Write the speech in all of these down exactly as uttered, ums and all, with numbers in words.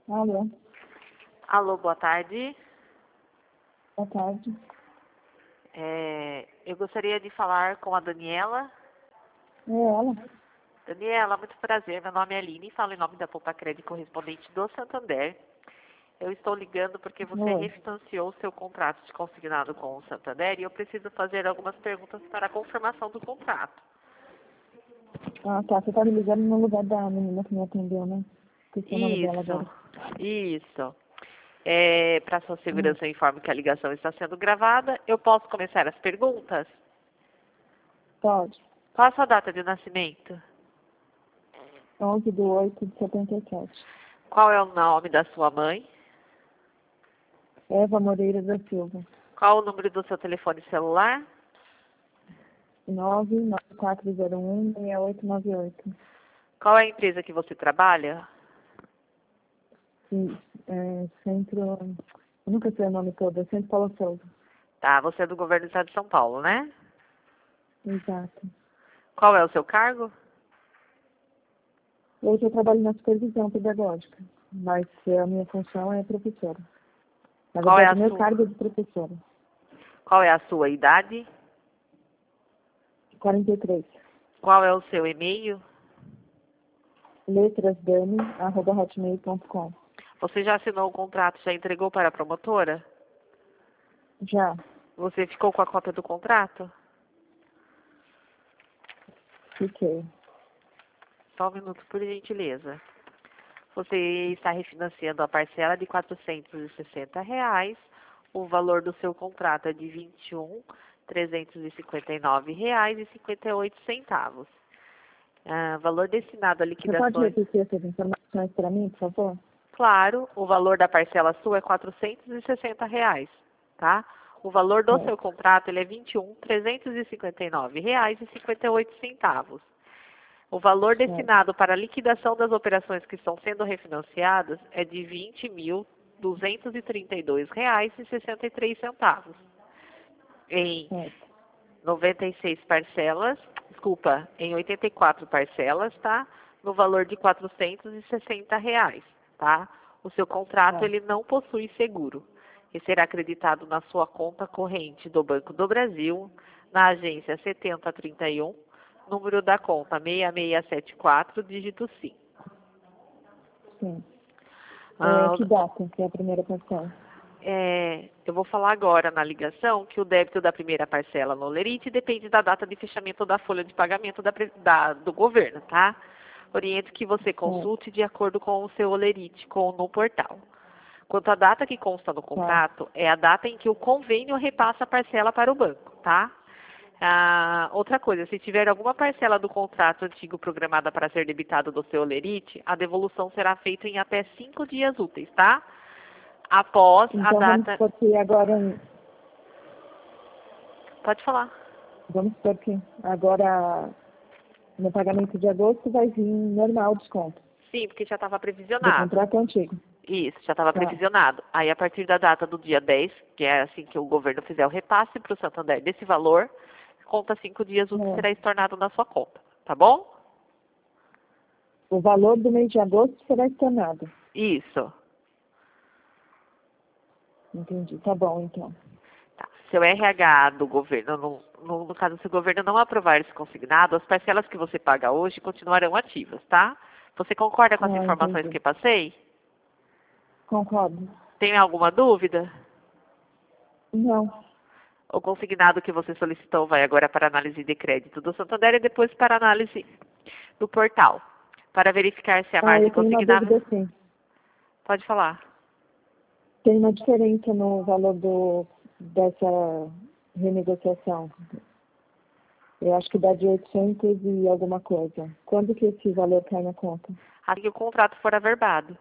Alô, Alô, boa tarde. boa tarde. É, eu gostaria de falar com a Daniela. É ela? Daniela, muito prazer. Meu nome é Aline, falo em nome da Poupa Crédito correspondente do Santander. Eu estou ligando porque você Oi. refinanciou o seu contrato de consignado com o Santander e eu preciso fazer algumas perguntas para a confirmação do contrato. Ah, tá. Você tá me ligando no lugar da menina que me atendeu, né? Esqueci o nome dela Isso, agora. isso. É, para sua Hum, segurança, eu informo que a ligação está sendo gravada. Eu posso começar as perguntas? pode. Qual a sua data de nascimento? onze de oito de setenta e sete. Qual é o nome da sua mãe? Eva Moreira da Silva. Qual o número do seu telefone celular? nove nove quatro zero um seis oito nove oito. Qual é a empresa que você trabalha? Sim, é, centro... Eu nunca sei o nome todo. É Centro Paulo Souza. Tá, você é do governo do estado de São Paulo, né? Exato. Qual é o seu cargo? Hoje eu trabalho na supervisão pedagógica, mas a minha função é professora. Na Qual é verdade, a o meu sua, cargo é de professora. qual é a sua idade? quarenta e três. Qual é o seu e-mail? letrasdani arroba hotmail ponto com. Você já assinou o contrato, já entregou para a promotora? Já. Você ficou com a cópia do contrato? Fiquei. Só um minuto, por gentileza. Você está refinanciando a parcela de quatrocentos e sessenta reais. O valor do seu contrato é de vinte e um mil trezentos e cinquenta e nove reais e cinquenta e oito centavos. Ah, valor destinado a Você pode liquidações. repetir essas informações para mim, por favor? Claro, o valor da parcela sua é quatrocentos e sessenta reais, tá? O valor do seu Certo. contrato ele é vinte e um mil trezentos e cinquenta e nove reais e cinquenta e oito centavos. O valor Certo. destinado para a liquidação das operações que estão sendo refinanciadas é de vinte mil duzentos e trinta e dois reais e sessenta e três centavos. Em Certo. noventa e seis parcelas, desculpa, em oitenta e quatro parcelas, tá? No valor de quatrocentos e sessenta reais, tá? O seu contrato, Tá. ele não possui seguro. E será acreditado na sua conta corrente do Banco do Brasil, na agência setenta trinta e um, número da conta seis seis sete quatro, dígito cinco. Sim. É, Ah, que data que é a primeira parcela? É, eu vou falar agora na ligação que o débito da primeira parcela no Olerite depende da data de fechamento da folha de pagamento da, pre- da- do governo, tá? Oriento que você Certo. consulte de acordo com o seu Olerite com, no portal. Quanto à data que consta no Tá. contrato, é a data em que o convênio repassa a parcela para o banco, tá? Ah, outra coisa, se tiver alguma parcela do contrato antigo programada para ser debitada do seu Olerite, a devolução será feita em até cinco dias úteis, tá? Após a Então vamos data. supor que agora, em- Pode falar. vamos supor que agora no pagamento de agosto vai vir normal o desconto Sim, porque já estava do previsionado. contrato antigo. Isso, já estava Tá. previsionado. Aí, a partir da data do dia dez, que é assim que o governo fizer o repasse para o Santander desse valor, conta cinco dias úteis É. será estornado na sua conta. Tá bom? O valor do mês de agosto será estornado. Isso. Entendi. Tá bom, então. Tá. Seu R H do governo, no, no, no caso, se o governo não aprovar esse consignado, as parcelas que você paga hoje continuarão ativas, tá? Você concorda com as Ah, informações entendi. que passei? Concordo. Tem alguma dúvida? Não. O consignado que você solicitou vai agora para análise de crédito do Santander e depois para análise do portal. Para verificar se a Ah, margem eu tenho uma consignada... dúvida sim. Pode falar. Tem uma diferença no valor do, dessa renegociação. Eu acho que dá de oitocentos e alguma coisa. Quando que esse valor cai na conta? Assim que o contrato for averbado,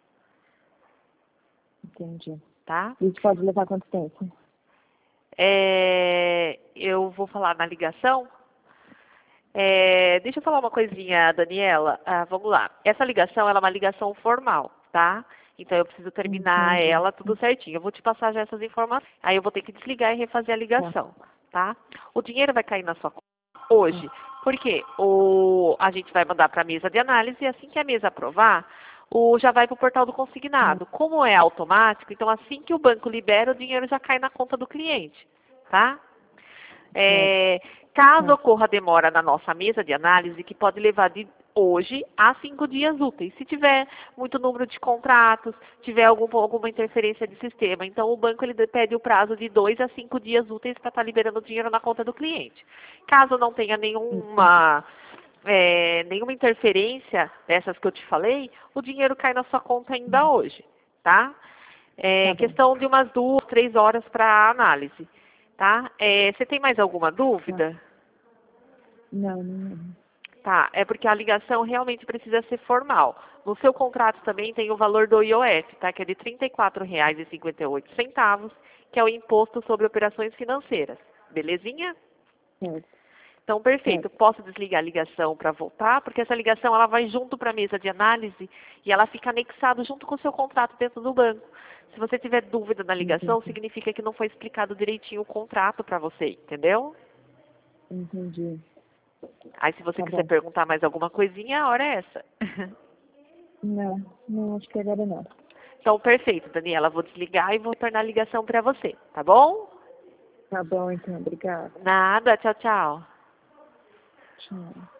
Entendi. tá? Isso pode levar quanto tempo? É, eu vou falar na ligação. É, deixa eu falar uma coisinha, Daniela. Ah, vamos lá. Essa ligação ela é uma ligação formal, tá? Então eu preciso terminar Entendi. ela tudo certinho. Eu vou te passar já essas informações. Aí eu vou ter que desligar e refazer a Tá. ligação, tá? O dinheiro vai cair na sua conta hoje. Porque o, a gente vai mandar para a mesa de análise e assim que a mesa aprovar, o, já vai para o portal do consignado. Como é automático, então assim que o banco libera, o dinheiro já cai na conta do cliente, tá? É, caso ocorra demora na nossa mesa de análise, que pode levar de hoje a cinco dias úteis. Se tiver muito número de contratos, tiver algum, alguma interferência de sistema, então o banco ele pede o prazo de dois a cinco dias úteis para estar liberando o dinheiro na conta do cliente. Caso não tenha nenhuma... É, nenhuma interferência dessas que eu te falei, o dinheiro cai na sua conta ainda hoje, tá? É Tá bom. questão de umas duas, três horas para análise, tá? É, você tem mais alguma dúvida? Não, não. Tá, é porque a ligação realmente precisa ser formal. No seu contrato também tem o valor do I O F, tá? Que é de trinta e quatro reais e cinquenta e oito centavos, que é o Imposto sobre Operações Financeiras. Belezinha? Certo. Então, perfeito. Posso desligar a ligação para voltar? Porque essa ligação ela vai junto para a mesa de análise e ela fica anexada junto com o seu contrato dentro do banco. Se você tiver dúvida na ligação, Entendi. significa que não foi explicado direitinho o contrato para você, entendeu? Entendi. Aí, se você Tá quiser bom. perguntar mais alguma coisinha, a hora é essa. Não, não, acho que agora não. Então, perfeito, Daniela. Vou desligar e vou tornar a ligação para você, tá bom? Tá bom, então. Obrigada. Nada. Tchau, tchau. Tchau.